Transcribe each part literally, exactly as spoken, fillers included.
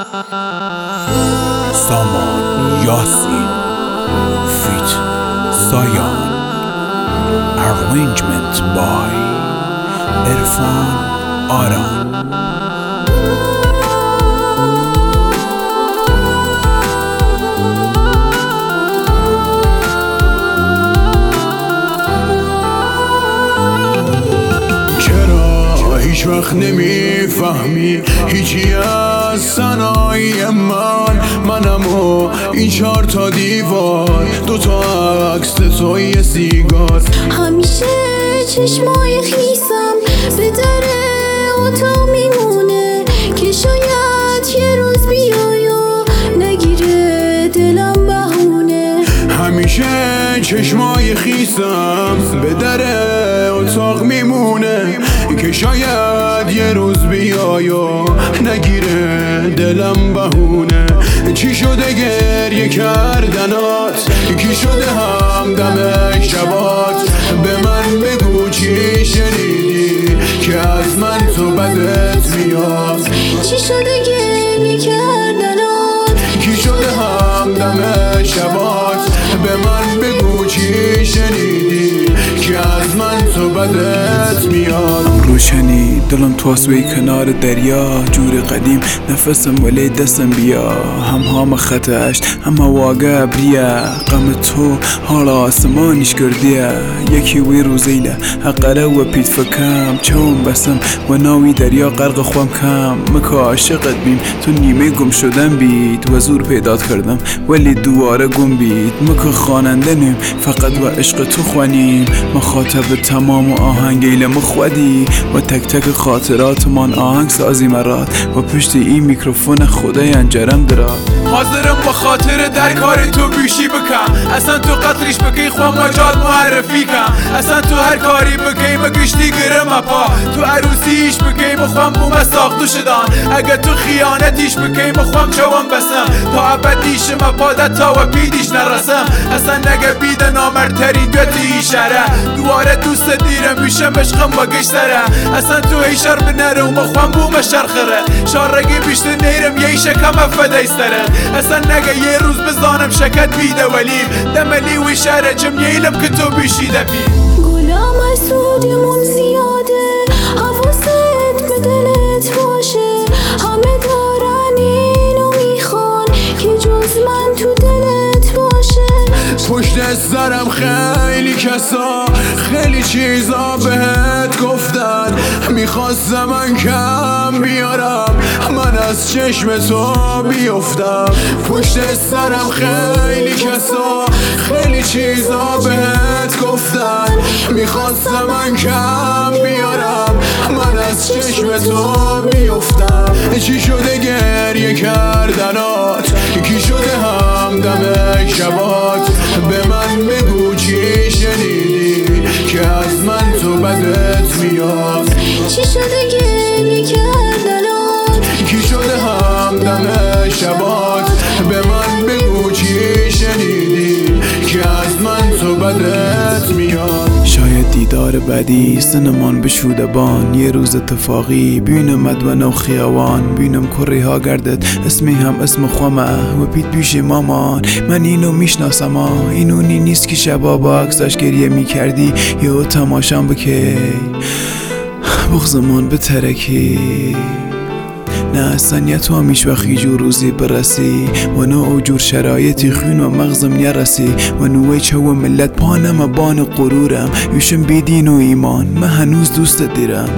سامان یاسین فیت سایان Arrangement by عرفان آران. هیچ وقت نمیفهمی هیچی از صنایع من منم و این چهار تا دیوار دوتا عکس توی سیگار. همیشه چشمای خیسم به در اتاق میمونه که شاید یه روز بیای و نگیره دلم بهونه. همیشه چشمای خیسم به در اتاق میمونه که شاید یه روز بیای و نگیره دلم بهونه. چی شده گریه کردنات، کی شده همدم شبات؟ به من بگو چی شنیدی که از من تو بدت میاد؟ چی شده گریه کردنات، کی شده همدم شبات؟ به من بگو چی شنیدی که از من تو بدت میاد؟ روشنی دلم تو اسوی کنار دریا، جور قدیم نفسم ولی دستم بیا. هم هم خطش هم واقع بریا، غم تو حالا آسمانش کردیه. یکی وی روزیله حقره و پیت فکم چون بسم و ناوی دریا غرق خوام کم. مکا عاشقت بیم تو نیمه گم شدم بید و زور پیدات کردم ولی دواره گم بید. مکا خواننده نیم فقط و عشق تو خوانیم، مخاطب تمام و آهنگیل مخودی و تک تک خاطرات من آهنگ سازی مرات و پشت این میکروفون خدای انجرم درات. حاضرم با خاطر در کار تو بیشی بکن، اصلا تو قتلش بکی خواه مجال معرفی کن. اصلا تو هر کاری بکی مگشتی گرم پا، تو عروسیش بکی مخوام بوم ساختو شدن. اگه تو خیانتیش بکی مخوام چوام بسم تا ابدیش مپادت تا و بیدیش نرسم. اصلا نگه بیده نامرتری دوتی شره دواره دوست دیرم بیشم عشقم با گشتره. اصلا تو ای شر بنره و مخوام بوم شرخره شارگی بیشتر نیرم یه شکم افدایستره. اصلا نگه یه روز بزانم شکت بیده ولیم دملی وی شهره جم نیلم که تو بیشیده بی. گلام حسودمون زیاده حواست به دلت باشه، همه دارن اینو میخوان که جز من تو دلت باشه. پشت سرم خیلی کسا خیلی چیزا بهت گفتن، میخواستم من کم بیارم من از چشم تو بیفتم. پشت سرم خیلی کسا خیلی چیزا بهت گفتن، میخواستم من کم بیارم من از چشم تو بیفتم. چی شده گریه کردنات، کی شده همدم شبات؟ به من بگو چی شنیدی که از من تو بدت میاد؟ چی شده گریه کردنات، کی شده همدم شبات؟ به من بگو چی شنیدی که از من تو بدت میاد؟ شاید دیدار بعدی سنمان بشوده بان، یه روز اتفاقی بینم ادوان و خیابان. بینم کری ها گردد اسمی هم اسم خوامه و پیت پیش مامان. من اینو میشناسم ها، اینو نی نیست که شبا با عکساش گریه میکردی یا تماشام بکی بغزمان بترکی. نه اصلا تو همیش وقتی جور روزی برسی و نه او جور شرایطی خون و مغزم نرسی و نوی چه و ملت پانم و بان قرورم یوشم بیدین و ایمان من هنوز دوست دیرم.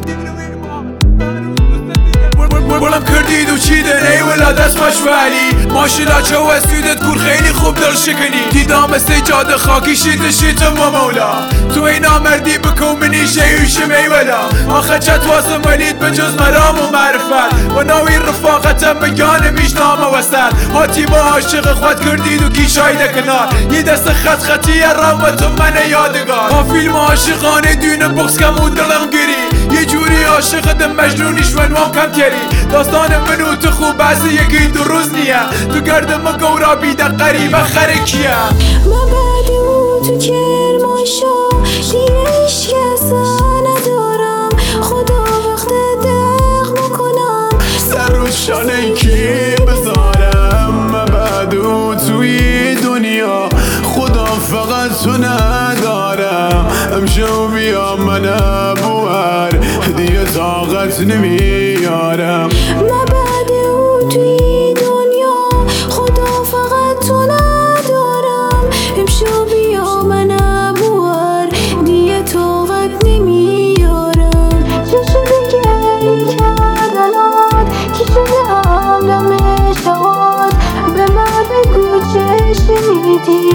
بولم کردید و چیدن ای ولا دست مشوالی ماشیلا چه و اسیدت کور خیلی خوب دل شکنی. دیدام استی جاده خاکی شید شیتم و مولا تو این آمردی بکن منی شیوشم ای ولا آخه چت واسم ولید بجز مرام و معرفت و ناوی رفاقتم بگانه میشنام و وسط. حاتی با عاشق خود کردید و کی شایده کنار، یه دست خط خطی رام و تو من یادگار. با فیلم عاشقانه دونه بکس کم و دلم گیری یه جوری عاشق دم مجنونیش و نوام کم کری. داستان منو تو خوب بعضی یکی دو روز نیه تو گردم گورا بیده قریبه خرکیه. من بعدی او تو کرماشا دیگه هیچ کسا ندارم، خدا وقت دق میکنم سر روز شانه کی نبور دیگه طاقت نمیارم. من بعد او توی دنیا خدا فقط تو ندارم. امشو بیا من نبور دیگه طاقت نمیارم. چه شده که این کردنات کی شده هم دم شواد به من بگو چه شنیدی